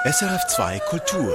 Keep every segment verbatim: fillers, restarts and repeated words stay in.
S R F zwei Kultur.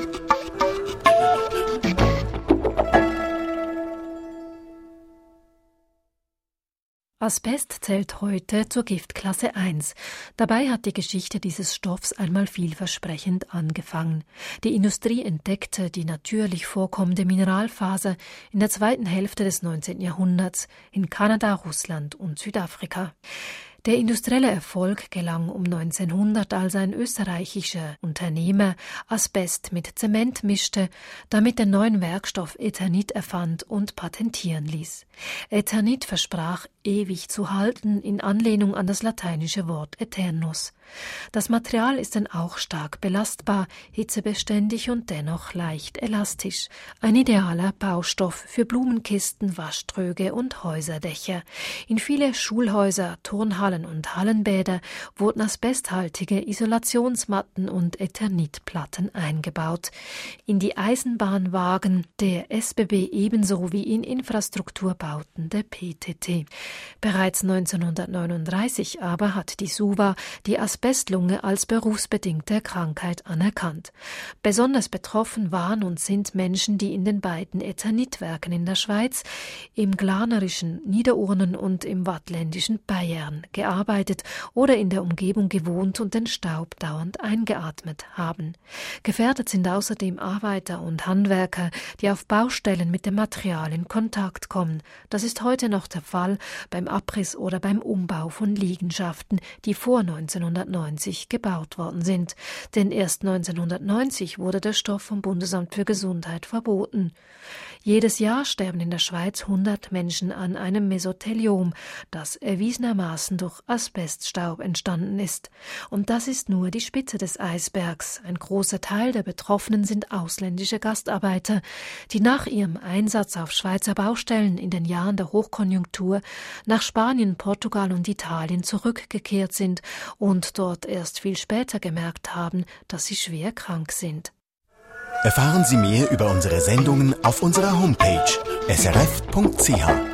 Asbest zählt heute zur Giftklasse eins. Dabei hat die Geschichte dieses Stoffs einmal vielversprechend angefangen. Die Industrie entdeckte die natürlich vorkommende Mineralfaser in der zweiten Hälfte des neunzehnten Jahrhunderts in Kanada, Russland und Südafrika. Der industrielle Erfolg gelang um neunzehnhundert, als ein österreichischer Unternehmer Asbest mit Zement mischte, damit den neuen Werkstoff Eternit erfand und patentieren ließ. Eternit versprach, ewig zu halten, in Anlehnung an das lateinische Wort Eternus. Das Material ist dann auch stark belastbar, hitzebeständig und dennoch leicht elastisch. Ein idealer Baustoff für Blumenkisten, Waschtröge und Häuserdächer. In viele Schulhäuser, Turnhallen und Hallenbäder wurden asbesthaltige Isolationsmatten und Eternitplatten eingebaut. In die Eisenbahnwagen der S B B ebenso wie in Infrastrukturbauten der P T T. Bereits neunzehnhundertneununddreißig aber hat die SUVA die Asbestlunge als berufsbedingte Krankheit anerkannt. Besonders betroffen waren und sind Menschen, die in den beiden Eternitwerken in der Schweiz, im glanerischen Niederurnen und im wattländischen Bayern gearbeitet oder in der Umgebung gewohnt und den Staub dauernd eingeatmet haben. Gefährdet sind außerdem Arbeiter und Handwerker, die auf Baustellen mit dem Material in Kontakt kommen. Das ist heute noch der Fall beim Abriss oder beim Umbau von Liegenschaften, die vor neunzehnhundertneunzig gebaut worden sind. Denn erst neunzehnhundertneunzig wurde der Stoff vom Bundesamt für Gesundheit verboten. Jedes Jahr sterben in der Schweiz hundert Menschen an einem Mesotheliom, das erwiesenermaßen durch Asbeststaub entstanden ist. Und das ist nur die Spitze des Eisbergs. Ein großer Teil der Betroffenen sind ausländische Gastarbeiter, die nach ihrem Einsatz auf Schweizer Baustellen in den Jahren der Hochkonjunktur nach Spanien, Portugal und Italien zurückgekehrt sind und dort erst viel später gemerkt haben, dass sie schwer krank sind. Erfahren Sie mehr über unsere Sendungen auf unserer Homepage s r f punkt c h.